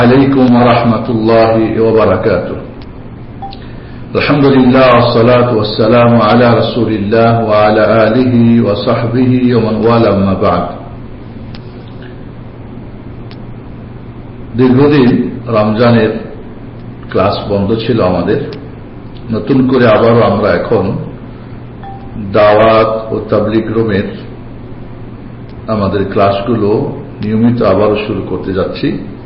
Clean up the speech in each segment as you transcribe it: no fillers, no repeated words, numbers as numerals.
عليكم ورحمة الله وبركاته. الحمد لله والصلاة والسلام على رسول الله وعلى آله وصحبه ومن والاه أما بعد. দীর্ঘদিন রমজানের ক্লাস বন্ধ ছিল আমাদের। নতুন করে আবারও আমরা এখন দাওয়াত ও তাবলীগ রুমের আমাদের ক্লাসগুলো নিয়মিত আবারও শুরু করতে যাচ্ছি।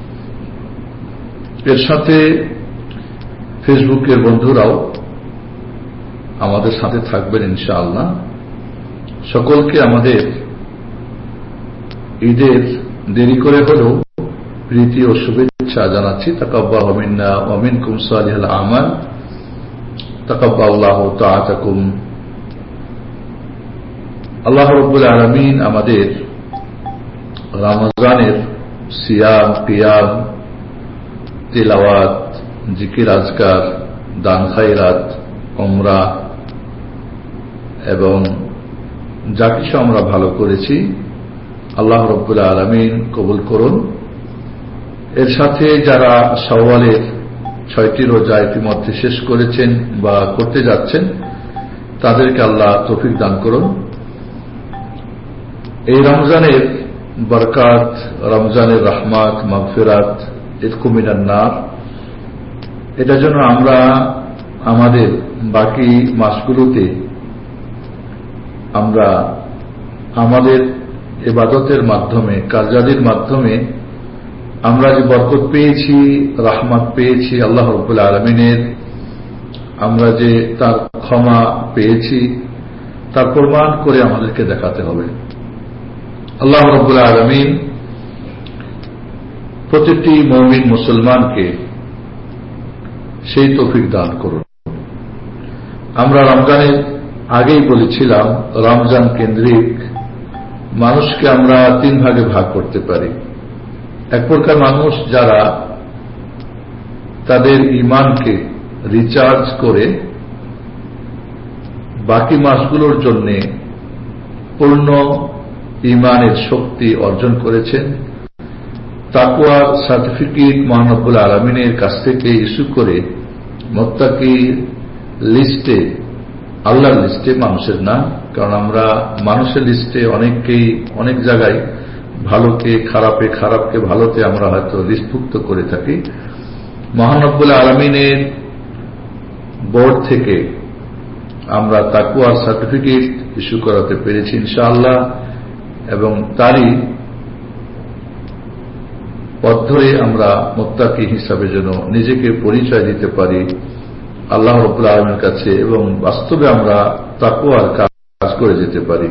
এর সাথে ফেসবুকের বন্ধুরাও আমাদের সাথে থাকবেন ইনশাআল্লাহ। সকলকে আমাদের ঈদের দেরি করে হলেও প্রীতি ও শুভেচ্ছা জানাচ্ছি। তাকাব্বালু মিন্না ওয়া মিনকুম সালিহুল আমাল, তাকাব্বালাল্লাহু তাআতাকুম। আল্লাহ রাব্বুল আলামিন আমাদের রমজানের সিয়াম, কিয়াম, তিলাওয়াত, জিকির, আজকার, দান খায়রাত, উমরা এবং যা কিছু আমরা ভালো করেছি আল্লাহ রাব্বুল আলামিন কবুল করুন। এর সাথে যারা শাওয়ালের 6টি রোজা ইতিমধ্যে শেষ করেছেন বা করতে যাচ্ছেন তাদেরকে আল্লাহ তৌফিক দান করুন। এই রমজানের বরকাত, রমজানের রহমত, মাগফিরাত, ইতকু মিনান নার, এটার জন্য আমরা আমাদের বাকি মাসগুলোতে আমরা আমাদের ইবাদতের মাধ্যমে, কার্যাদির মাধ্যমে আমরা যে বরকত পেয়েছি, রহমত পেয়েছি আল্লাহ রাব্বুল আলামিনের, আমরা যে তার ক্ষমা পেয়েছি তার প্রমাণ করে আমাদেরকে দেখাতে হবে। আল্লাহ রাব্বুল আলামিন প্রতিটি মুমিন মুসলমানকে সেই তৌফিক দান করুন। আমরা রমজানের আগেই বলেছিলাম রমজান কেন্দ্রিক মানুষকে আমরা 3 ভাগে ভাগ করতে পারি। এক প্রকার মানুষ যারা তাদের ঈমানকে রিচার্জ করে বাকি মাসগুলোর জন্য পূর্ণ ঈমানের শক্তি অর্জন করেছেন, তাকওয়ার সার্টিফিকেট মহান রব্বুল আলামিনের কাছ থেকে ইস্যু করে মুত্তাকি লিস্টে, আল্লাহর লিস্টে, মানুষের না, কারণ আমরা মানুষের লিস্টে অনেককেই অনেক জায়গায় ভালোকে খারাপে, খারাপকে ভালোতে আমরা হয়তো লিস্টভুক্ত করে থাকি। মহান রব্বুল আলামিনের বোর্ড থেকে আমরা তাকওয়ার সার্টিফিকেট ইস্যু করাতে পেরেছি ইনশাআল্লাহ, এবং তারই পথ ধরে আমরা মুত্তাকি হিসাবে যেন নিজেকে পরিচয় দিতে পারি আল্লাহ রাব্বুল আলামিনের কাছে এবং বাস্তবে আমরা তাকওয়ার কাজ করে যেতে পারি।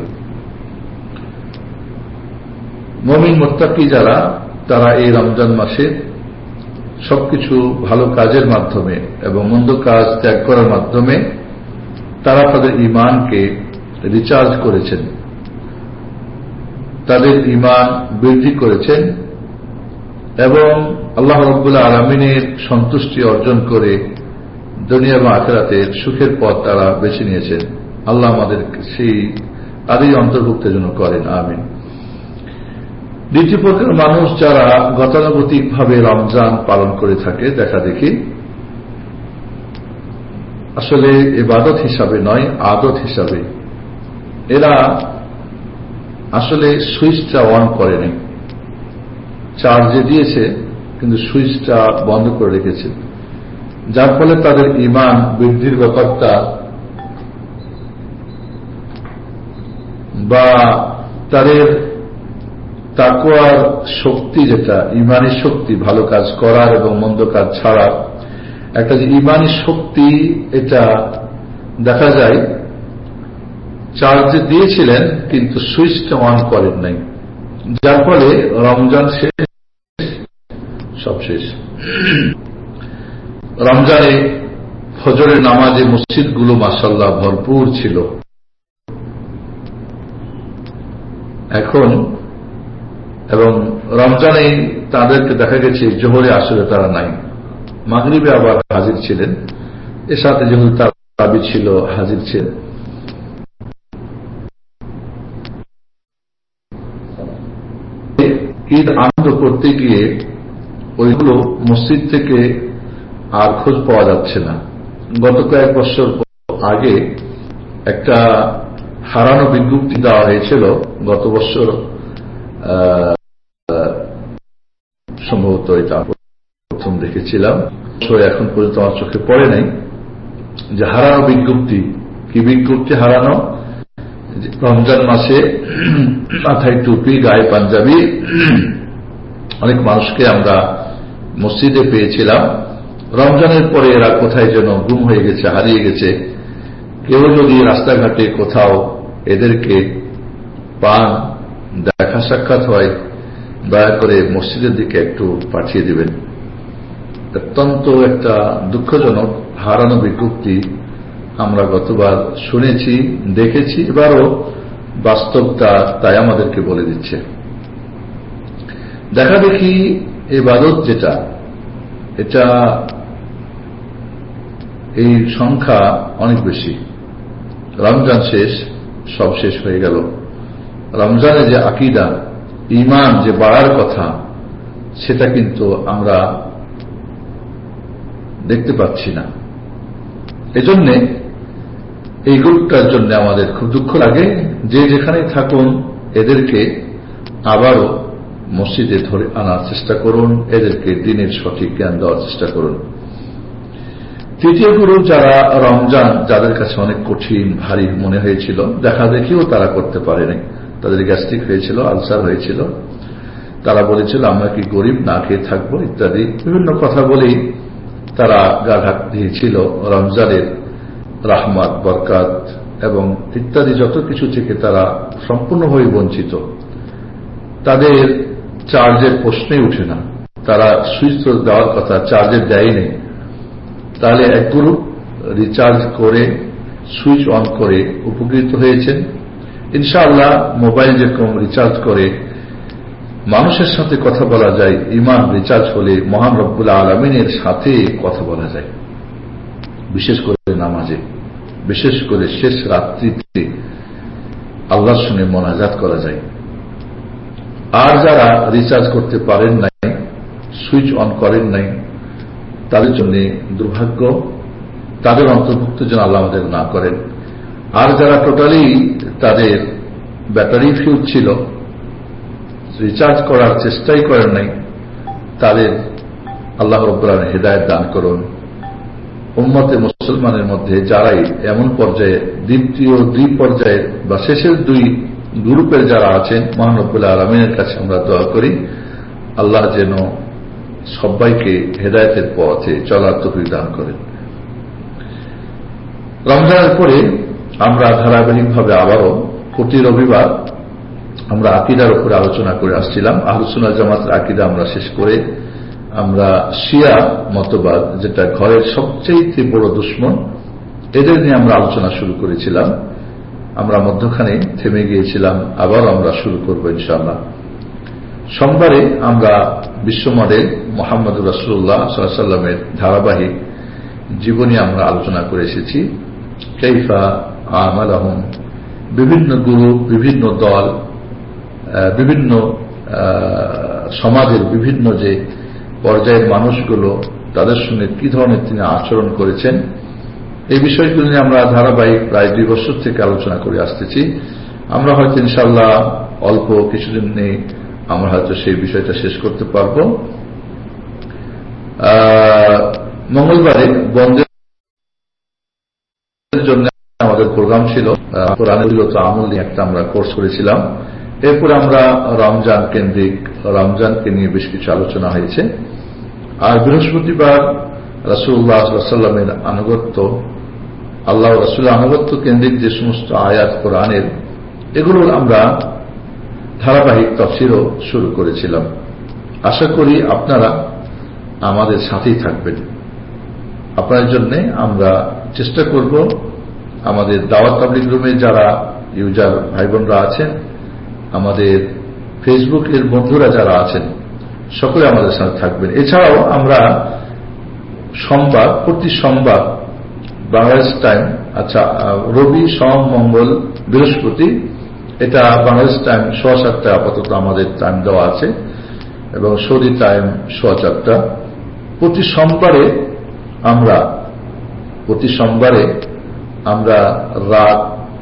মুমিন মুত্তাকি যারা, তারা এই রমজান মাসে সবকিছু ভালো কাজের মাধ্যমে এবং মন্দ কাজ ত্যাগ করার মাধ্যমে তারা তাদের ঈমানকে রিচার্জ করেছেন, তাদের ঈমান বৃদ্ধি করেছেন এবং আল্লাহ রাব্বুল আলামিনের সন্তুষ্টি অর্জন করে দুনিয়া এবং আখিরাতের সুখের পথ তারা বেছে নিয়েছেন। আল্লাহ আমাদের সেই তারই অন্তর্ভুক্ত যেন করেন, আমিন। দ্বিতীয় প্রকার মানুষ যারা গতানুগতিকভাবে রমজান পালন করে থাকে দেখা দেখি, আসলে ইবাদত হিসাবে নয়, আদত হিসাবে, এরা আসলে সুইচটা অন করেনি, চার্জে দিয়েছে কিন্তু সুইচটা বন্ধ করে রেখেছে, যার ফলে তাদের ঈমান বৃদ্ধির ব্যাপারটা বা তাদের তাকওয়ার শক্তি, যেটা ঈমানী শক্তি, ভালো কাজ করার এবং মন্দ কাজ ছাড়ার একটা যে ঈমানী শক্তি, এটা দেখা যায় চার্জে দিয়েছিলেন কিন্তু সুইচটা অন করেন নাই, যার ফলে রমজান শেষ, সব শেষ। রমজানে ফজরের নামাজে মসজিদগুলো মাশাআল্লাহ ভরপুর ছিল। এখন এবং রমজানে তাদেরকে দেখা গেছে জোহরে আসলে তারা নাই, মাগরিবে আবার হাজির ছিলেন, এর সাথে যেহেতু তারাবি ছিল হাজির ছিলেন। ঈদ আনন্দ করতে গিয়ে ওইগুলো মসজিদ থেকে আর খোঁজ পাওয়া যাচ্ছে না। গত কয়েক বছর আগে একটা হারানো বিজ্ঞপ্তি দেওয়া হয়েছিল, গত বছর সম্ভবত এটা প্রথম দেখেছিলাম, এখন পর্যন্ত আমার চোখে পড়ে নাই, যে হারানো বিজ্ঞপ্তি। কি বিজ্ঞপ্তি হারানো? রমজান মাসে মাথায় টুপি, গায়ে পাঞ্জাবি অনেক মানুষকে আমরা মসজিদে পেয়েছিলাম। রমজানের পরে এরা কোথায় যেন গুম হয়ে গেছে, হারিয়ে গেছে। কেউ যদি রাস্তাঘাটে কোথাও এদেরকে পান, দেখা সাক্ষাৎ হয়, দয়া করে মসজিদের দিকে একটু পাঠিয়ে দিবেন। অত্যন্ত একটা দুঃখজনক হারানো বিজ্ঞপ্তি আমরা গতবার শুনেছি, দেখেছি, এবারও বাস্তবতা তাই আমাদেরকে বলে দিচ্ছে। দেখা দেখি ইবাদত যেটা, এটা এই সংখ্যা অনেক বেশি। রমজান শেষ, সব শেষ হয়ে গেল। রমজানে যে আকীদা, ঈমান যে বাড়ার কথা, সেটা কিন্তু আমরা দেখতে পাচ্ছি না। এজন্য এই গ্রুপটার জন্য আমাদের খুব দুঃখ লাগে। যে যেখানে থাকুন এদেরকে আবারও মসজিদে ধরে আনার চেষ্টা করুন, এদেরকে দ্বীনের সঠিক জ্ঞান দেওয়ার চেষ্টা করুন। তৃতীয় গ্রুপ যারা রমজান, যাদের কাছে অনেক কঠিন ভারী মনে হয়েছিল, দেখা দেখিও তারা করতে পারেনি, তাদের গ্যাস্ট্রিক হয়েছিল, আলসার হয়েছিল, তারা বলেছিল আমরা কি গরিব, না খেয়ে থাকবো ইত্যাদি বিভিন্ন কথা বলেই তারা গাঘাত দিয়েছিল রমজানের রাহমাত, বরকাত এবং ইত্যাদি যত কিছু থেকে তারা সম্পূর্ণভাবে বঞ্চিত। তাদের চার্জের প্রশ্নই উঠে না, তারা সুইচ দেওয়ার কথা, চার্জের দেয় নেই। তাহলে এক গ্রুপ রিচার্জ করে সুইচ অন করে উপকৃত হয়েছেন। ইনশাআল্লাহ মোবাইল যেরকম রিচার্জ করে মানুষের সাথে কথা বলা যায়, ঈমান রিচার্জ হলে মহান রব্বুল আলামিনের সাথে কথা বলা যায়, বিশেষ করে নামাজে, বিশেষ করে শেষ রাত্রিতে আল্লাহর সঙ্গে মোনাজাত করা যায়। আর যারা রিচার্জ করতে পারেন নাই, সুইচ অন করেন নাই, তাদের জন্য দুর্ভাগ্য, তাদের অন্তর্ভুক্ত যেন আল্লাহ আমাদের না করেন। আর যারা টোটালি তাদের ব্যাটারি ফিউজ ছিল, রিচার্জ করার চেষ্টাই করেন নাই, তাদের আল্লাহ রাব্বুল আলামিন হেদায়েত দান করুন। উম্মতে মুসলমানের মধ্যে যারাই এমন পর্যায়ে, দ্বিতীয় দুই পর্যায়ের বা শেষের দুই গ্রুপের যারা আছেন, মহান রব্বুল আলামিনের কাছে আমরা দোয়া করি আল্লাহ যেন সবাইকে হেদায়েতের পথে চলার তৌফিক দান করেন। রমজানের পরে আমরা ধারাবাহিকভাবে আবারও প্রতি রবিবার আমরা আকীদার উপরে আলোচনা করে আসছিলাম। আহলুস সুন্নাহ ওয়াল জামাতের আকীদা আমরা শেষ করে আমরা শিয়া মতবাদ, যেটা ঘরের সবচেয়ে বড় দুশমন, এদের নিয়ে আমরা আলোচনা শুরু করেছিলাম। আমরা মধ্যখানে থেমে গিয়েছিলাম, আবার আমরা শুরু করব ইনশাআল্লাহ। সোমবারে আমরা বিশ্ব মডেল মুহাম্মদুর রাসূলুল্লাহ সাল্লাল্লাহু আলাইহি ওয়াসাল্লামের ধারাবাহিক জীবনী আমরা আলোচনা করে এসেছি। কাইফা আমালাহুম, বিভিন্ন গ্রুপ, বিভিন্ন দল, বিভিন্ন সমাজের বিভিন্ন যে পর্যায়ের মানুষগুলো, তাদের সঙ্গে কি ধরনের তিনি আচরণ করেছেন, এই বিষয়গুলো নিয়ে আমরা ধারাবাহিক প্রায় 2 বছর থেকে আলোচনা করে আসতেছি। আমরা হয়তো ইনশাআল্লাহ অল্প কিছুদিন নেই আমরা হয়তো সেই বিষয়টা শেষ করতে পারব। মঙ্গলবারে বন্ধের জন্য আমাদের প্রোগ্রাম ছিল কোরআনের আমল নিয়ে একটা আমরা কোর্স করেছিলাম। এরপরে আমরা রমজান কেন্দ্রিক, রমজানকে নিয়ে বেশ কিছু আলোচনা হয়েছে। আর বৃহস্পতিবার রাসূলুল্লাহ সাল্লাল্লাহু আলাইহি ওয়াসাল্লামের আনুগত্য, আল্লাহ রাসূলের আনুগত্য কেন্দ্রিক যে সমস্ত আয়াত কোরআনের, এগুলোর আমরা ধারাবাহিক তাফসীরও শুরু করেছিলাম। আশা করি আপনারা আমাদের সাথেই থাকবেন। আপনাদের জন্য আমরা চেষ্টা করব, আমাদের দাওয়াত তাবলীগ রুমে যারা ইউজার ভাই বোনরা আছেন, আমাদের ফেসবুকের বন্ধুরা যারা আছেন, সকলে আমাদের সাথে থাকবেন। এছাড়াও আমরা সোমবার, প্রতি সোমবার বাংলাদেশ টাইম, আচ্ছা রবি, সোম, মঙ্গল, বৃহস্পতি, এটা বাংলাদেশ টাইম 7:15 আপাতত আমাদের টাইম দেওয়া আছে। এবং সৌদি টাইম 4:15। প্রতি সোমবারে আমরা রাত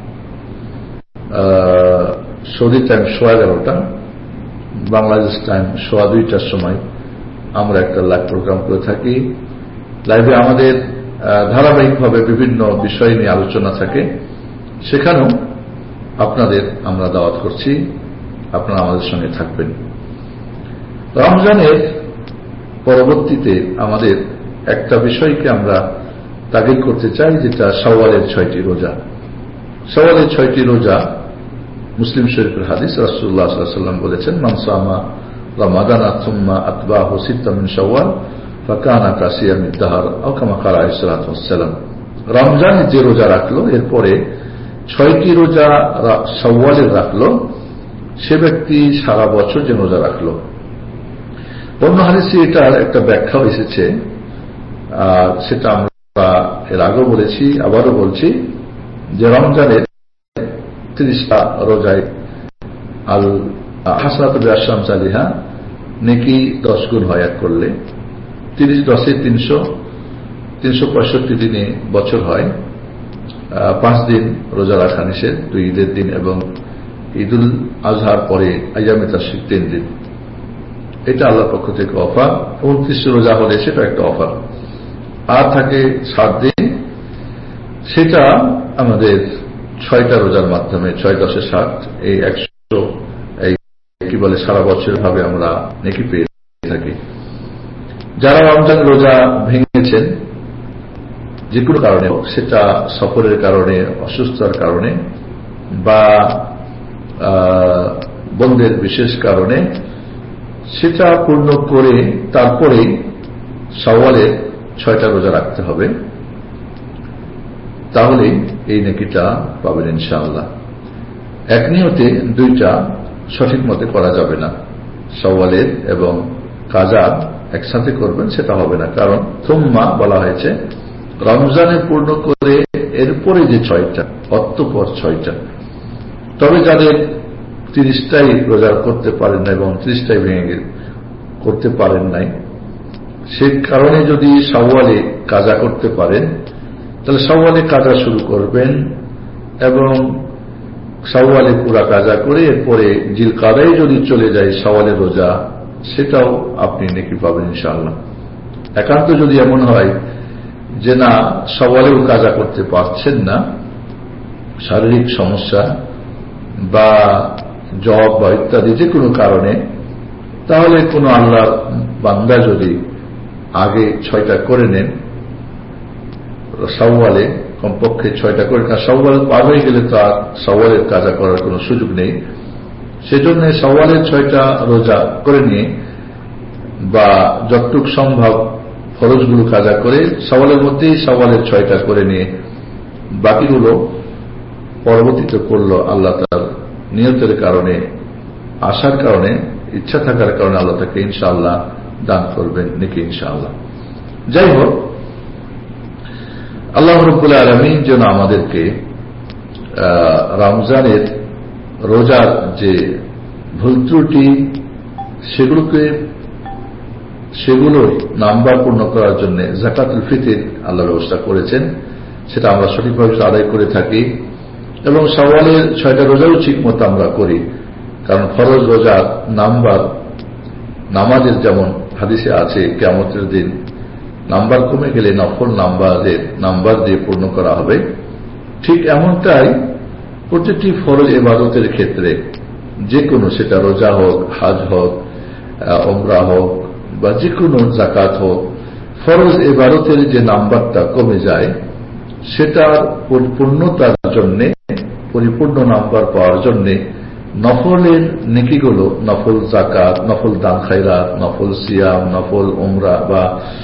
সৌদি টাইম 11:15, বাংলাদেশ টাইম 2:15 সময় আমরা একটা লাইভ প্রোগ্রাম করে থাকি। লাইভে আমাদের ধারাবাহিকভাবে বিভিন্ন বিষয় নিয়ে আলোচনা থাকে। সেখানেও আপনাদের আমরা দাওয়াত করছি, আপনারা আমাদের সঙ্গে থাকবেন। রমজানের পরবর্তীতে আমাদের একটা বিষয়কে আমরা তাগিদ করতে চাই, যেটা শাওয়ালের 6টি রোজা। শাওয়ালের 6টি রোজা মুসলিম শরীফের হাদিস। রাসূলুল্লাহ সাল্লাল্লাহু আলাইহি ওয়াসাল্লাম বলেছেন, মান সামা রমাদানা সুম্মা আতবাহু সিত্তাম মিন শাওয়াল ফাকানা কাসিয়ামিদ দাহর আও কামা ক্বালা আলাইহিস সালাতু ওয়াস সালাম। রমজানে যে রোজা রাখলো, এরপরে 6টি রোজা শাওয়ালের রাখলো, সে ব্যক্তি সারা বছর যে রোজা রাখলো। অন্য হাদিসে এটার একটা ব্যাখ্যা এসেছে, সেটা আমরা এর আগেও বলেছি, আবারও বলছি, যে রমজানের 30টা রোজায় আল হাসানাতু বিআশরি আমসালিহা, নেকি 10 গুণ হয় এক করলে। 30 10 365 দিনে বছর হয়। 5 দিন রোজা রাখা নিষেধ, 2 ঈদের দিন এবং ঈদুল আজহার পরে আইয়ামে তাশরিক 3 দিন। এটা আল্লাহর পক্ষ থেকে অফার। 29 রোজা হলে সেটা একটা অফার। আর থাকে 7 দিন, সেটা আমাদের 6টা রোজার মাধ্যমে 6 10 60 এই 100 কি বলে সারা বছর ভাবে আমরা নেকি পেয়ে থাকি। যারা রমজান রোজা ভেঙেছেন যে কোনো কারণে, সেটা সফরের কারণে, অসুস্থতার কারণে বা বন্ধের বিশেষ কারণে, সেটা পূর্ণ করে তারপরেই শাওয়ালের 6টা রোজা রাখতে হবে। তাহলে এই নেকিটা পাবেন ইনশাআল্লাহ। এক নিয়তে 2টা সঠিক মতে করা যাবে না। শাওয়ালের এবং কাজা একসাথে করবেন, সেটা হবে না। কারণ সুম্মা বলা হয়েছে রমজানে পূর্ণ করে এরপরে যে 6টা, অতঃপর 6টা। তবে যাদের 30টাই রোজা করতে পারেন না এবং 30টাই ভেঙে করতে পারেন নাই, সে কারণে যদি শাওয়ালে কাজা করতে পারেন, তাহলে শাওয়ালে কাজা শুরু করবেন এবং শাওয়ালে পুরা কাজা করে এরপরে জিলকাদায় যদি চলে যায় শাওয়ালের রোজা, সেটাও আপনি নেকি পাবেন ইনশাআল্লাহ। একান্ত যদি এমন হয় যে না, শাওয়ালেও কাজা করতে পারছেন না, শারীরিক সমস্যা বা জব বা ইত্যাদি যে কোনো কারণে, তাহলে কোনো আল্লাহর বান্দা যদি আগে 6টা করে নেন শাওয়ালে, কমপক্ষে 6টা করে, কারণ শাওয়াল পার হয়ে গেলে তো আর শাওয়ালের কাজা করার কোনো সুযোগ নেই। সেজন্য শাওয়ালের 6টা রোজা করে নিয়ে বা যতটুকু সম্ভব ফরজগুলো কাজা করে শাওয়ালের মধ্যেই শাওয়ালের 6টা করে নিয়ে বাকিগুলো পরবর্তীতে করলো আল্লাহ তার নিয়তের কারণে, আশার কারণে, ইচ্ছা থাকার কারণে আল্লাহ তাকে ইনশাআল্লাহ দান করবেন নেকি ইনশাআল্লাহ। যাই হোক, আল্লাহ রাব্বুল আলামিন যেন আমাদেরকে রমজানের রোজার যে ভুল ত্রুটি সেগুলোর নাম্বার পূর্ণ করার জন্য যাকাতুল ফিতর আল্লাহ ব্যবস্থা করেছেন, সেটা আমরা সঠিকভাবে আদায় করে থাকি এবং শাওয়ালের 6টা রোজাও ঠিক মতো আমরা করি। কারণ ফরজ রোজার নাম্বার নামাজের যেমন হাদিসে আছে কিয়ামতের দিন নাম্বার কমে গেলে নফল নাম্বার দিয়ে পূর্ণ করা হবে, ঠিক এমনটাই প্রতিটি ফরজ ইবাদতের ক্ষেত্রে, যে কোনো, সেটা রোজা হোক, হাজ হোক, উমরা হোক বা যে কোনো যাকাত হোক, ফরজ ইবাদতের যে নাম্বারটা কমে যায়, সেটার পূর্ণতার জন্য, পরিপূর্ণ নাম্বার পাওয়ার জন্য নফলের নেকিগুলো, নফল যাকাত, নফল দান খায়রাত, নফল সিয়াম, নফল উমরা বা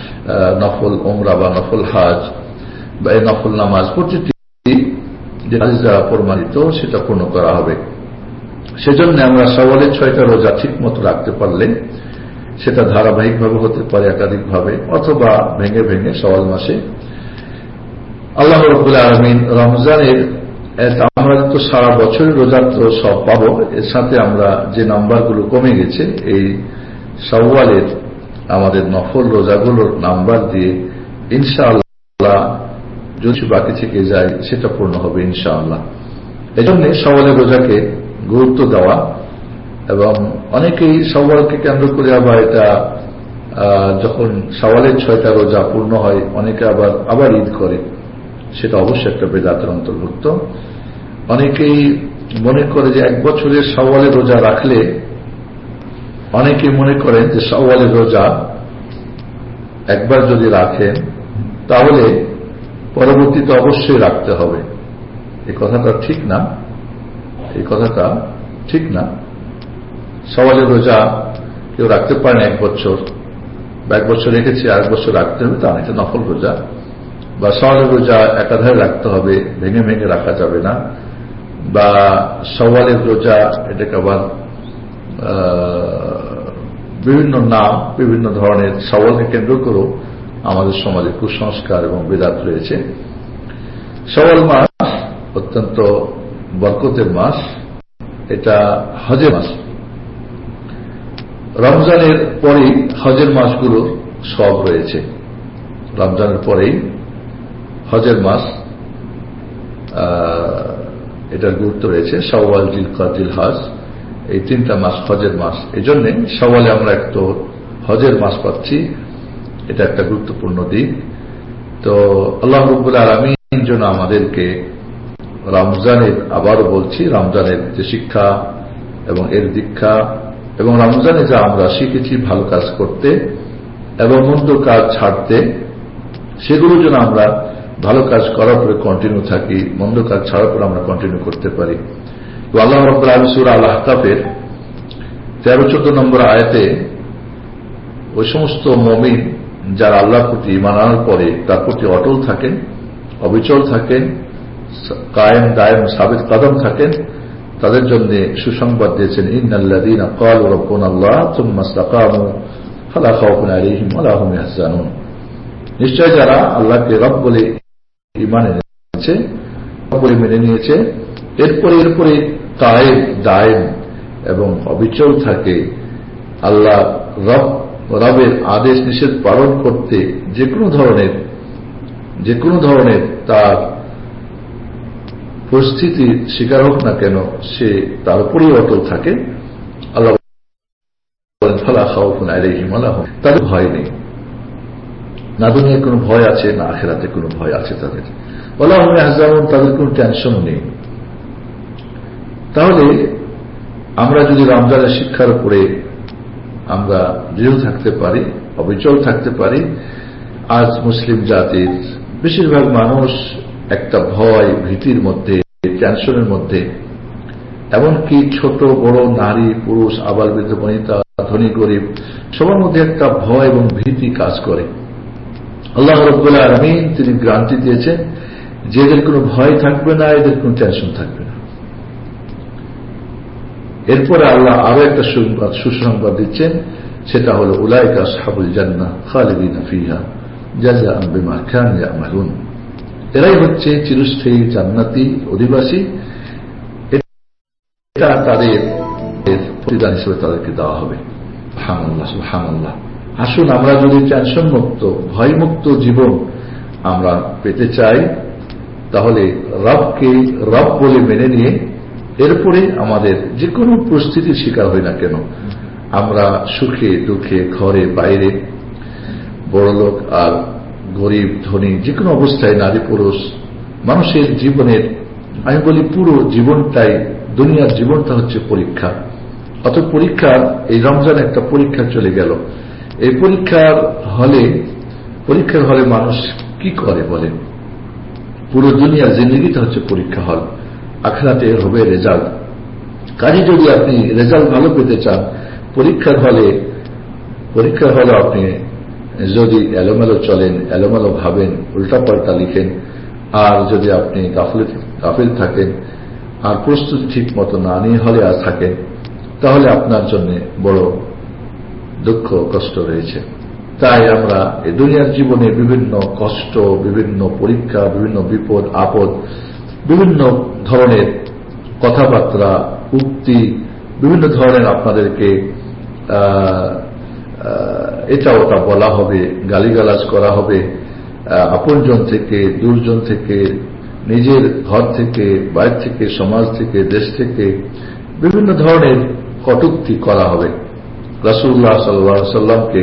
নফল হাজ বা নফল নামাজ, প্রতিটি যে হাদিস দ্বারা প্রমাণিত, সেটা পূর্ণ করা হবে। সেজন্য আমরা শাওয়ালের 6টা রোজা ঠিক মতো রাখতে পারলে, সেটা ধারাবাহিকভাবে হতে পারে, একাধিকভাবে, অথবা ভেঙে ভেঙে শাওয়াল মাসে আল্লাহ রাব্বুল আলামিন রমজানের, আমরা তো সারা বছরের রোজার তো সব পাবো, এর সাথে আমরা যে নাম্বারগুলো কমে গেছে এই শাওয়ালের আমাদের নফল রোজাগুলোর নাম্বার দিয়ে ইনশাআল্লাহ যদি বাকি থেকে যায় সেটা পূর্ণ হবে ইনশাআল্লাহ। এজন্য শাওয়ালের রোজাকে গুরুত্ব দেওয়া, এবং অনেকেই শাওয়ালকে কেন্দ্র করে আবার এটা যখন শাওয়ালের 6টা রোজা পূর্ণ হয় অনেকে আবার ঈদ করে, সেটা অবশ্যই একটা বেদাতের অন্তর্ভুক্ত। অনেকেই মনে করে যে 1 বছরের শাওয়ালের রোজা রাখলে, অনেকে মনে করেন যে শাওয়ালের রোজা একবার যদি রাখেন তাহলে পরবর্তীতে অবশ্যই রাখতে হবে। এই কথাটা ঠিক না, এই কথাটা ঠিক না। শাওয়ালের রোজা কেউ রাখতে পারেন 1 বছর, বা 1 বছর রেখেছি 1 বছর রাখতে হবে, তা এটা নফল রোজা। বা শাওয়ালের রোজা একাধারে রাখতে হবে, ভেঙে ভেঙে রাখা যাবে না। বা শাওয়ালের রোজা এটাকে আবার বিভিন্ন নাম, বিভিন্ন ধরনের শাওয়ালকে কেন্দ্র করেও আমাদের সমাজে কুসংস্কার এবং বিদআত রয়েছে। শাওয়াল মাস অত্যন্ত বরকতের মাস, এটা হজের মাস। রমজানের পরেই হজের মাসগুলোর সব রয়েছে। রমজানের পরেই হজের মাস, এটার গুরুত্ব রয়েছে। শাওয়াল, জিলকদ, জিলহজ, এই 3টা মাস হজের মাস। এই জন্য শাওয়ালে আমরা একটু হজের মাস পাচ্ছি, এটা একটা গুরুত্বপূর্ণ দিক। তো আল্লাহ রাব্বুল আলামিন যেন আমাদেরকে রমজানের, আবারও বলছি, রমজানের যে শিক্ষা এবং এর দীক্ষা, এবং রমজানে যা আমরা শিখেছি ভালো কাজ করতে এবং মন্দ কাজ ছাড়তে, সেগুলো যেন আমরা ভালো কাজ করার পরে কন্টিনিউ থাকি, মন্দ কাজ ছাড়ার পরে আমরা কন্টিনিউ করতে পারি। তো আল্লাহ রাব্বুল আলামিন সূরা আল-আহকাফের 13-14 নম্বর আয়াতে ওই সমস্ত মুমিন যারা আল্লাহর প্রতি ঈমান আনার পরে তার প্রতি অটল থাকেন, অবিচল থাকেন, কায়েম দায়েম সাবিত কদম থাকেন, তাদের জন্য সুসংবাদ দিয়েছেন, ইন্নাল্লাযীনা ক্বালু রাব্বুনাল্লাহ সুম্মা ইসতাকামু ফালা খাউফুন আলাইহিম ওয়ালা হুম ইয়াহজানুন। নিশ্চয় যারা আল্লাহকে রব বলে ঈমান এনেছে, রব বলে মেনে নিয়েছে, এরপরে কায়েম দায়েম এবং অবিচল থাকে, আল্লাহ রবের আদেশ নিষেধ পালন করতে যে কোনো ধরনের তার পরিস্থিতির শিকার হোক না কেন, সে তার উপরেই অটল থাকে। আল্লাহ বলেন ফালা খাউফুন আলাইহিম ওয়ালা হুম, তাদের ভয় নেই। না দুনিয়ায় কোনো ভয় আছে, না আখিরাতে কোনো ভয় আছে তাদের। ওয়ালা হুম ইয়াহজানুন, তাদের কোনো টেনশনও নেই। তাহলে আমরা যদি রমজানের শিক্ষার উপরে আমরা দৃঢ় থাকতে পারি, অবিচল থাকতে পারি, আজ মুসলিম জাতির বেশিরভাগ মানুষ একটা ভয়, ভীতির মধ্যে, টেনশনের মধ্যে, এমনকি ছোট বড়, নারী পুরুষ, আবাল বৃদ্ধ বনিতা, ধনী গরিব, সবার মধ্যে একটা ভয় এবং ভীতি কাজ করে। আল্লাহ রাব্বুল আলামিন তিনি গ্যারান্টি দিয়েছেন যে এদের কোনো ভয় থাকবে না, এদের কোনো টেনশন থাকবে না। এরপরে আল্লাহ আরো একটা সুসংবাদ দিচ্ছেন, সেটা হলো উলাইকা আসহাবুল জান্নাহ খালিদিনা ফিহা জাযাআন বিমা কানু ইয়ামালুন। এরাই হচ্ছে চিরস্থায়ী জান্নাতি অধিবাসী, এটা তাদের প্রতিদান হিসেবে তাদেরকে দেওয়া হবে। সুবহানাল্লাহ, সুবহানাল্লাহ। আসুন আমরা যদি টেনশন মুক্ত, ভয়মুক্ত জীবন আমরা পেতে চাই, তাহলে রবকে রব বলে মেনে নিয়ে এরপরে আমাদের যে কোনো পরিস্থিতির শিকার হই না কেন, আমরা সুখে দুঃখে, ঘরে বাইরে, বড়লোক আর গরিব ধনী, যে কোনো অবস্থায়, নারী পুরুষ, মানুষের জীবনের, আমি বলি পুরো জীবনটাই, দুনিয়ার জীবনটা হচ্ছে পরীক্ষা। অত পরীক্ষার এই রমজান একটা পরীক্ষা চলে গেল। এই পরীক্ষার হলে মানুষ কি করে বলেন? পুরো দুনিয়ার জিন্দগিটা হচ্ছে পরীক্ষা হল, আখিরাতে হবে রেজাল্ট। কাজে যদি আপনি রেজাল্ট ভালো পেতে চান, পরীক্ষার হলে আপনি যদি এলোমেলো চলেন, এলোমেলো ভাবেন, উল্টাপাল্টা লিখেন, আর যদি আপনি গাফিল থাকেন আর প্রস্তুতি ঠিক মতো না নিয়ে হলে আর থাকেন, তাহলে আপনার জন্য বড় দুঃখ কষ্ট রয়েছে। তাই আমরা এই দুনিয়ার জীবনে বিভিন্ন কষ্ট, বিভিন্ন পরীক্ষা, বিভিন্ন বিপদ আপদ, বিভিন্ন ধরনের কথাবার্তা, উক্তি, বিভিন্ন ধরনের আপনাদেরকে এটা ওটা বলা হবে, গালিগালাজ করা হবে, আপনজন থেকে, দূরজন থেকে, নিজের ঘর থেকে, বাইরে থেকে, সমাজ থেকে, দেশ থেকে বিভিন্ন ধরনের কটূক্তি করা হবে। রাসূলুল্লাহ সাল্লাল্লাহু আলাইহি ওয়াসাল্লামকে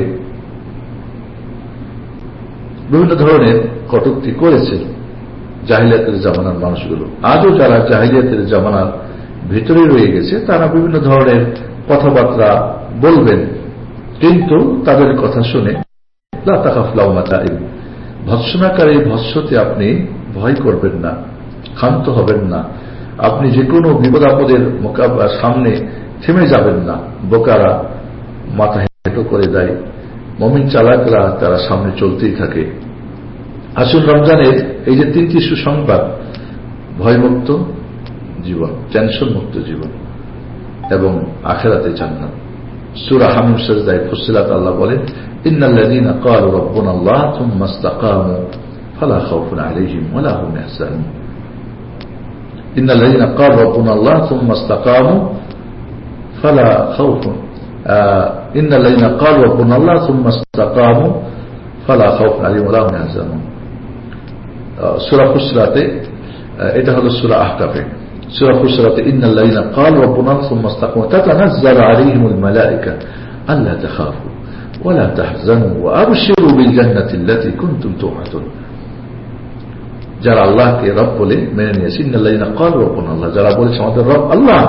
বিভিন্ন ধরনের কটূক্তি করেছে জাহিলিয়াতের জামানার মানুষগুলো। আজও যারা জাহিলিয়াতের জামানার ভিতরে রয়ে গেছে তারা বিভিন্ন ধরনের কথাবার্তা বলবেন, কিন্তু তাদের কথা শুনে লা তাখাফ লাওমাতা লাইম, ভৎসনাকারী ভৎসতে আপনি ভয় করবেন না, ক্ষান্ত হবেন না, আপনি যে কোনো বিপদ আপদের সামনে থেমে যাবেন না। বোকারা মাথা হেঁটো করে দেয়, মুমিন চালাকরা তারা সামনে চলতেই থাকে। আসুন রমজানের এই যে তিনটি সুসংবাদ, ভয়মুক্ত জীবন, টেনশন মুক্ত জীবন এবং আখিরাতে জান্নাত। সূরা হামিম সিজদায়ে ফুসসিলাত আল্লাহ বলেন, ইন্নাল্লাযীনা ক্বালু রাব্বুনাল্লাহ থুম্মা ইসতাকামু ফালা খাউফুন আলাইহিম ওয়ালা হুম ইয়াহজানুন। ইন্নাল্লাযীনা ক্বালু রাব্বুনাল্লাহ থুম্মা ইসতাকামু ফালা খাউফুন ইন্নাল্লাযীনা ক্বালু রাব্বুনাল্লাহ থুম্মা ইসতাকামু ফালা খাউফুন আলাইহিম ওয়ালা হুম ইয়াহজানুন। সূরা ফুসসিলাতে, এটা হলো সূরা আহকাফে। সূরা ফুসসিলাতে ইন্নাল্লাযীনা ক্বালু রাব্বুনাল্লাহ থুম্মা ইসতাকামু তাতানাজ্জালু আলাইহিমুল মালায়েকা আল্লা তাখাফু ওয়ালা তাহজানু ওয়া আবশিরু বিল জান্নাতিল্লাতী কুনতুম তু'আদুন। যারা আল্লাহকে রব বলে মেনে নিয়েছে, ইন্নাল্লাযীনা ক্বালু রাব্বুনাল্লাহ, যারা বলেছে আমাদের রব আল্লাহ।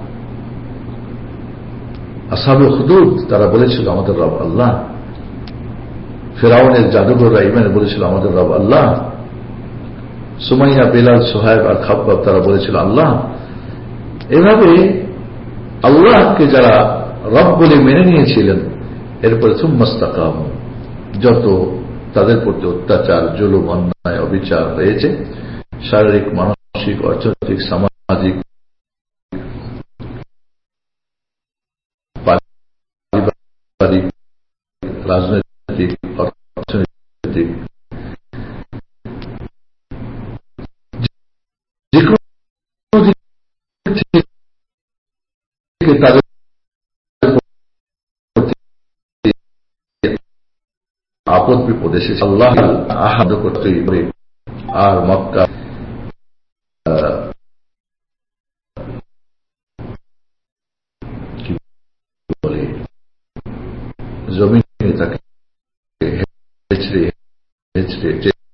আসহাবুল হুদুদ তারা বলেছিল আমাদের রব আল্লাহ। ফিরআউনের জাদুঘররা ইমানে বলেছিল আমাদের রব আল্লাহ। সুমাইয়া, বেলাল, সোহাইব আর খাব্বাব তারা বলেছিল আল্লাহ। এভাবে আল্লাহকে যারা রব বলে মেনে নিয়েছিলেন, এরপরে সুম্মা ইসতাকামু, যত তাদের প্রতি অত্যাচার, জুলুম, অন্যায়, অবিচার হয়েছে, শারীরিক, মানসিক, অর্থনৈতিক, সামাজিক, পারিবারিক, রাজনৈতিক, অর্থনৈতিক, যে কোনো দিক থেকে তাদের আপদ বিপদ এসেছে, আল্লাহ আহাদ করতে পারে। আর মক্কা কি বলে, জমিনে তাকে হেঁচড়ে হেঁচড়ে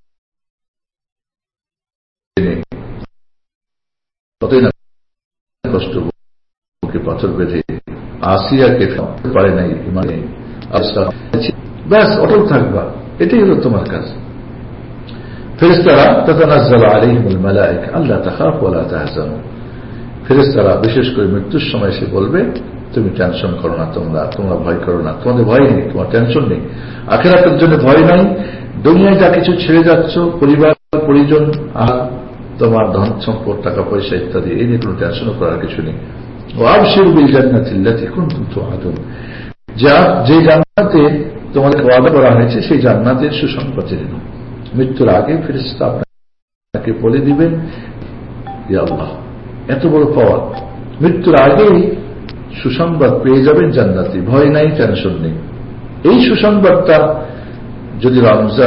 কতই না কষ্ট, বুকে পাথর বেঁধে আসিয়াকে পারে নাই ইমানে, ব্যাস অটল থাকবা, এটাই হলো তোমার কাজ। ফেরেশতারা তাতানাজ্জালু আলাইহিমুল মালায়েকা আল্লা তাখাফু ওয়ালা তাহজানু, ফেরেশতারা বিশেষ করে মৃত্যুর সময় এসে বলবে তুমি টেনশন করো না, তোমরা ভয় করো না, তোমাদের ভয় নেই, তোমার টেনশন নেই, আখিরাতের জন্য ভয় নাই। দুনিয়ায় যা কিছু ছেড়ে যাচ্ছ, পরিবার পরিজন আর তোমার ধন সম্পদ, টাকা পয়সা ইত্যাদি, এই নিয়ে কোনো টেনশন করার কিছু নেই। ওয়া আবশিরু বিল জান্নাতিল্লাতী কুনতুম তু'আদুন, যে জান্নাতে তোমাদের ওয়াদা করা হয়েছে সেই জান্নাতের সুসংবাদ জেনে নাও। মৃত্যুর আগে ফেরেশতা আপনাকে বলে দিবেন, ইয়া আল্লাহ, এত বড় পাওয়া, মৃত্যুর আগেই সুসংবাদ পেয়ে যাবেন জান্নাতি, ভয় নাই, টেনশন নেই। এই সুসংবাদটা যদি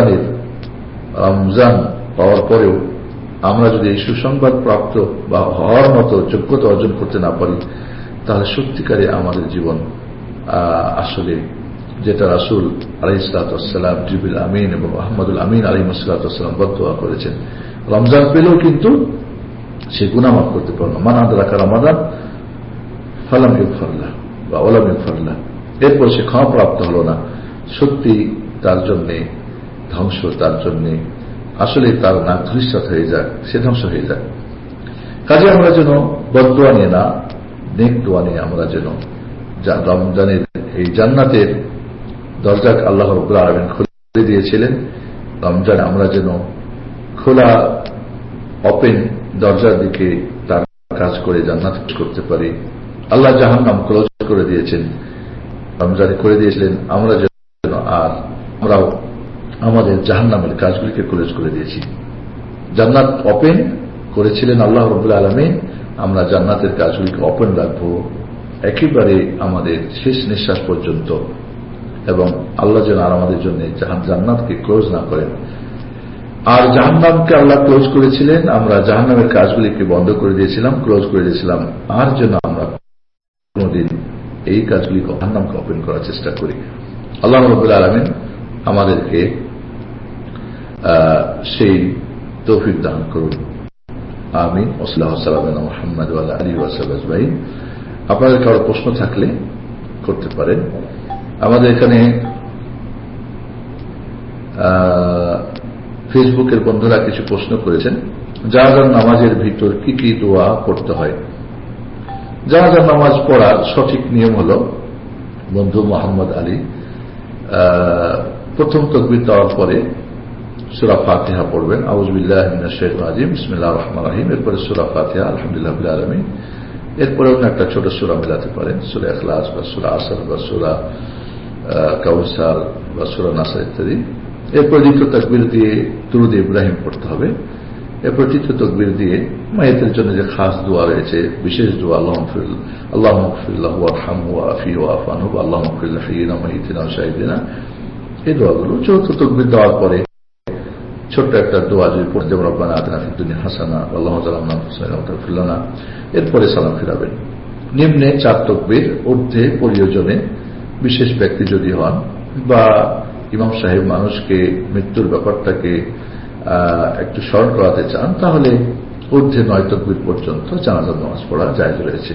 রমজান পাওয়ার পরেও আমরা যদি এই সুসংবাদ প্রাপ্ত বা হওয়ার মতো যোগ্যতা অর্জন করতে না পারি, তাহলে সত্যিকারে আমাদের জীবন আসলে যেটা রাসূল আলাইহিস সালাতু ওয়াস সালাম, জিবরিল আমিন এবং আহমদুল আমিন আলাইহিস সালাতু ওয়াস সালাম বদদুয়া করেছেন, রমজান পেলেও কিন্তু সে গুনাহ মাফ করতে পারল না। মান আদরাকা রমাদান ফালাম ইগফার লাহু বা ওয়ালাম ইগফার লাহু, এরপর সে ক্ষমা প্রাপ্ত হল না, সত্যি তার জন্য ধ্বংস, তার জন্য আসলে তার নাক ধূলিসাৎ হয়ে যাক, সে ধ্বংস হয়ে যাক। কাজে আমরা যেন বদদুয়া নিয়ে না, নেক দোয়া নিয়ে আমরা যেন রমজানের এই জান্নাতের দরজা আল্লাহ রাব্বুল আলামিন খুলে দিয়েছিলেন, রমজানে আমরা যেন খোলা ওপেন দরজার দিকে তার কাজ করে জান্নাত করতে পারি। আল্লাহ জাহান্নাম ক্লোজ করে দিয়েছেন, রমজানে করে দিয়েছিলেন, আমরা যেন আমরাও আমাদের জাহান্নামের কাজগুলিকে ক্লোজ করে দিয়েছি। জান্নাত ওপেন করেছিলেন আল্লাহ রাব্বুল আলামিন, আমরা জান্নাতের কাজগুলিকে ওপেন রাখবো একেবারে আমাদের শেষ নিঃশ্বাস পর্যন্ত। এবং আল্লাহ যেন আর আমাদের জন্য জান্নাতকে ক্লোজ না করেন। আর জাহান্নামকে আল্লাহ ক্লোজ করেছিলেন, আমরা জাহান্নামের কাজগুলিকে বন্ধ করে দিয়েছিলাম, ক্লোজ করে দিয়েছিলাম, আর যেন আমরা কোনদিন এই কাজগুলি জাহান্নামকে ওপেন করার চেষ্টা করি। আল্লাহ রাব্বুল আলামিন আমাদেরকে সেই তৌফিক দান করুন, আমিন। ওয়াসসালামু আলা মুহাম্মাদ ওয়া আলা আলিহি ওয়া সাহবিহি আজমাইন। আপনাদের কারো প্রশ্ন থাকলে করতে পারেন। আমাদের এখানে ফেসবুকের বন্ধুরা কিছু প্রশ্ন করেছেন, জানাজার নামাজের ভিতর কি কি দোয়া পড়তে হয়। জানাজার নামাজ পড়ার সঠিক নিয়ম হল, বন্ধু মোহাম্মদ আলী প্রথম তাকবীর দেওয়ার পরে সূরা ফাতিহা পড়বেন, আউযু বিল্লাহি মিনাশ শাইতানির রাজিম, বিসমিল্লাহির রহমানির রহিম, এরপরে সূরা ফাতিহা, আলহামদুলিল্লাহি রাব্বিল আলামিন, এরপরে অন্য একটা ছোট সূরা মিলাতে পারেন, সূরা ইখলাস বা সূরা আসর বা সূরা কাউসার বা সূরা নাসর ইত্যাদি। এরপর দ্বিতীয় তাকবীর দিয়ে দুরূদ ইব্রাহিম পড়তে হবে। এরপর তৃতীয় তাকবীর দিয়ে মাইয়েতের জন্য যে খাস দোয়া রয়েছে, বিশেষ দোয়া, আল্লাহুম্মা ইগফির লাহু ওয়ারহামহু ওয়াআফিহি ওয়া'ফু আনহু, আল্লাহুম্মা ইগফির লিহাইয়িনা ওয়া মাইয়িতিনা ওয়া শাহিদিনা, এই দোয়াগুলো। চতুর্থ তাকবীর দেওয়ার পরে ছোট্ট একটা দোয়া যদি পড়তে, যেমন রব্বানা আতিনা ফিদ দুনিয়া হাসানা ওয়াল্লাহু যালামনা আনফুসানা ওয়া তাগফির লানা, এরপরে সালাম ফিরাবেন। নিম্নে 4 তাকবীর, ঊর্ধ্বে প্রয়োজনে বিশেষ ব্যক্তি যদি হন বা ইমাম সাহেব মানুষকে মৃত্যুর ব্যাপারটাকে একটু স্মরণ করাতে চান, তাহলে ঊর্ধ্বে 9 তাকবীর পর্যন্ত জানাজার নামাজ পড়া জায়েজ রয়েছে।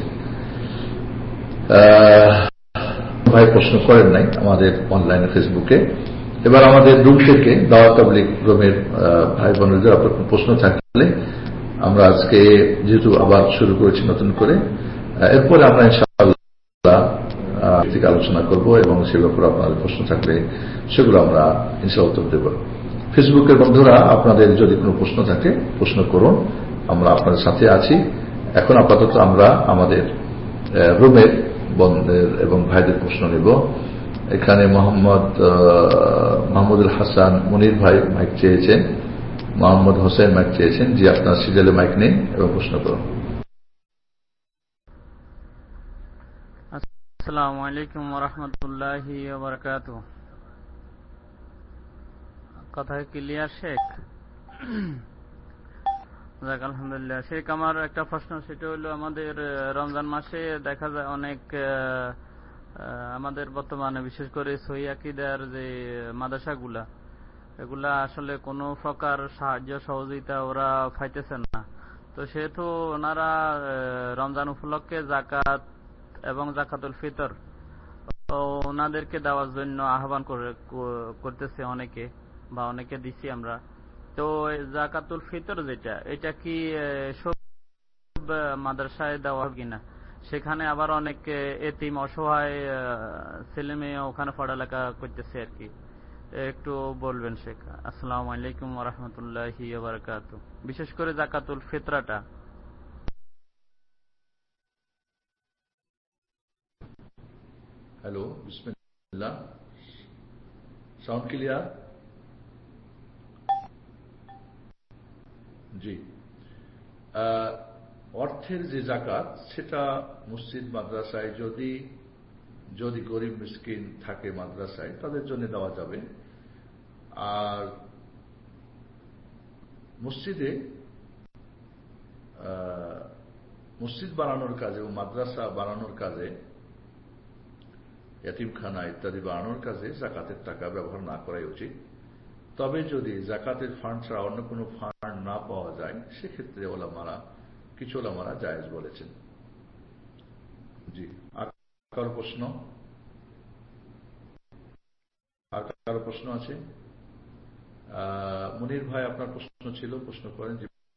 ভাই প্রশ্ন করেন নাই আমাদের অনলাইনে ফেসবুকে। এবার আমাদের রুম থেকে দাওয়াত তাবলীগ রুমের ভাই বোনদের আপনার প্রশ্ন থাকলে, আমরা আজকে যেহেতু আবার শুরু করেছি নতুন করে, এরপরে আমরা ইনশাআল্লাহ থেকে আলোচনা করব এবং সে ব্যাপারে আপনাদের প্রশ্ন থাকলে সেগুলো আমরা ইনশাআল্লাহ উত্তর দেব। ফেসবুকের বন্ধুরা, আপনাদের যদি কোনো প্রশ্ন থাকে প্রশ্ন করুন, আমরা আপনাদের সাথে আছি। এখন আপাতত আমরা আমাদের রুমের বন্ধুদের এবং ভাইদের প্রশ্ন নেব। এখানে মাহমুদুল হাসান মনির ভাই মাইক চেয়েছেন, মোহাম্মদ হোসেন মাইক চেয়েছেন। জি, আপনার সিরিয়ালে মাইক নেই এবং প্রশ্ন করুন। আসসালামু আলাইকুম ওয়া রাহমাতুল্লাহি ওয়া বারাকাতুহু। কথা ক্লিয়ার শেখ? যাক, আলহামদুলিল্লাহ। শেখ, আমার একটা প্রশ্ন, সেটা হলো আমাদের রমজান মাসে দেখা যায় অনেক আমাদের বর্তমানে বিশেষ করে সহিহ আকীদার যে মাদ্রাসাগুলা, এগুলা আসলে কোনো প্রকার সাহায্য সহযোগিতা ওরা পাইতেছে না। তো সেহেতু ওনারা রমজান উপলক্ষে জাকাত এবং জাকাতুল ফিতর ওনাদেরকে দেওয়ার জন্য আহ্বান করতেছে অনেকে, বা অনেকে দিচ্ছি আমরা। তো জাকাতুল ফিতর যেটা, এটা কি সব মাদ্রাসায় দেওয়া হবে কিনা? সেখানে আবার অনেক এতিম অসহায় ছেলে মেয়ে ওখানে পড়ালেখা করতেছে আর কি, একটু বলবেন শেখ। আসসালামু আলাইকুম ওয়া রাহমাতুল্লাহি ওয়া বারাকাতুহু। বিশেষ করে জাকাতুল ফিতরাটা। হ্যালো, বিসমিল্লাহ, সাউন্ড ক্লিয়ার? জি, অর্থের যে জাকাত, সেটা মসজিদ মাদ্রাসায় যদি গরিব মিসকিন থাকে মাদ্রাসায়, তাদের জন্য দেওয়া যাবে। আর মসজিদ বানানোর কাজে ও মাদ্রাসা বানানোর কাজে, এতিমখানা ইত্যাদি বানানোর কাজে জাকাতের টাকা ব্যবহার না করাই উচিত। তবে যদি জাকাতের ফান্ড ছাড়া অন্য কোনো ফান্ড না পাওয়া যায়, সেক্ষেত্রে কিছু ওলামারা জায়েজ বলেছেন। জি, আর কারো প্রশ্ন আছে? মনির ভাই, আপনার প্রশ্ন ছিল, প্রশ্ন করেন।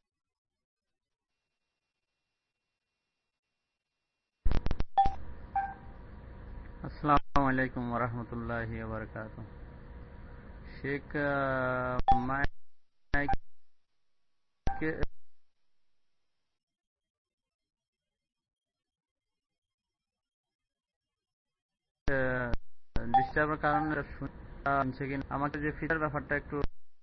আসসালামু আলাইকুম ওয়া রাহমাতুল্লাহি ওয়া বারাকাতুহু। শেখ, ডিস্টার্বের কারণে শুনছে কিনা আমাকে, যে ফিটার ব্যাপারটা একটু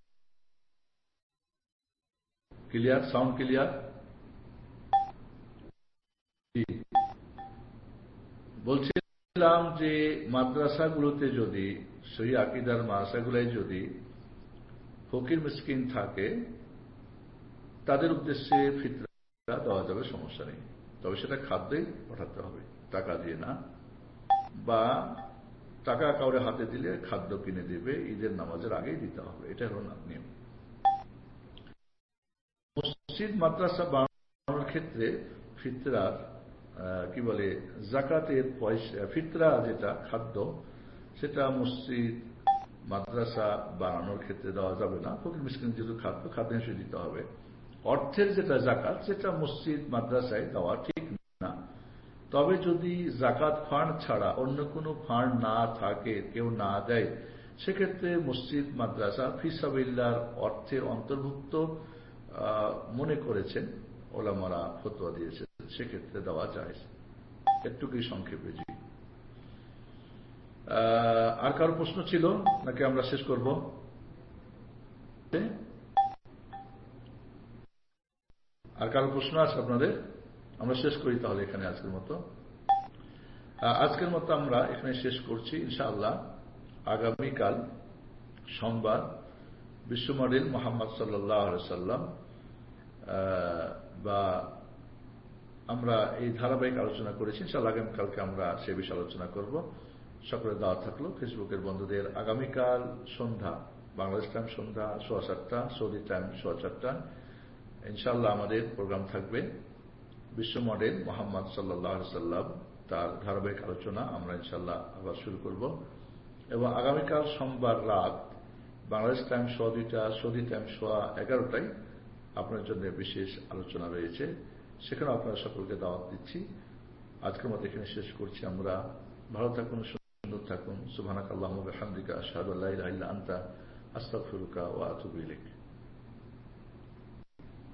ক্লিয়ার, সাউন্ড ক্লিয়ার? বলছি বলছিলাম যে মাদ্রাসাগুলোতে যদি সহি আকীদার মাদ্রাসাগুলোয় যদি ফকির মিসকিন থাকে তাদের উদ্দেশ্যে ফিতরা দেওয়া যাবে, সমস্যা নেই। তবে সেটা খাদ্যেই পাঠাতে হবে, টাকা দিয়ে না, বা টাকা কাউরে হাতে দিলে খাদ্য কিনে দেবে, ঈদের নামাজের আগেই দিতে হবে, এটা হল নিয়ম। মসজিদ মাদ্রাসা বানানোর ক্ষেত্রে ফিতরার কি বলে যাকাতের পয়সা, ফিতরা যেটা খাদ্য, সেটা মসজিদ মাদ্রাসা বানানোর ক্ষেত্রে দেওয়া যাবে না। ফকির মিসকিন যেহেতু খাদ্য হিসেবে দিতে হবে। অর্থের যেটা যাকাত, সেটা মসজিদ মাদ্রাসায় দেওয়া ঠিক না। তবে যদি যাকাত ফান্ড ছাড়া অন্য কোনো ফান্ড না থাকে, কেউ না দেয়, সেক্ষেত্রে মসজিদ মাদ্রাসা ফিসাবিল্লাহর অর্থের অন্তর্ভুক্ত মনে করেছেন ওলামারা, ফতোয়া দিয়েছেন, সেক্ষেত্রে দেওয়া যায়। একটুকুই সংক্ষেপে। জি, আর কারো প্রশ্ন ছিল নাকি আমরা শেষ করব? আর কারো প্রশ্ন আছে আপনাদের? আমরা শেষ করি তাহলে এখানে আজকের মতো আমরা এখানে শেষ করছি। ইনশাআল্লাহ আগামীকাল সোমবার বিশ্ব মডেল মুহাম্মদ সাল্লাল্লাহু আলাইহি সাল্লাম বা আমরা এই ধারাবাহিক আলোচনা করেছি। ইনশাআল্লাহ আগামীকালকে আমরা সে বিষয়ে আলোচনা করব। সকলের দাওয়াত থাকলো। ফেসবুকের বন্ধুদের আগামীকাল সন্ধ্যা, বাংলাদেশ টাইম সন্ধ্যা 7:15, সৌদি টাইম 4:15 ইনশাআল্লাহ আমাদের প্রোগ্রাম থাকবে বিশ্ব মডেল মুহাম্মদ সাল্লাল্লাহু আলাইহি সাল্লাম, তার ধারাবাহিক আলোচনা আমরা ইনশাআল্লাহ আবার শুরু করব। এবং আগামীকাল সোমবার রাত বাংলাদেশ টাইম 2:30, সৌদি টাইম 11:30 আপনার জন্য বিশেষ আলোচনা রয়েছে, সেখানে আপনারা সকলকে দাওয়াত দিচ্ছি। আজকের মতো এখানে শেষ করছি আমরা। ভালো থাকুন, সুন্দর থাকুন। সুবহানাকাল্লাহুম্মা ওয়া বিহামদিকা আশহাদু আল্লা ইলাহা ইল্লা আনতা আস্তাগফিরুকা ওয়া আতুবু ইলাইক।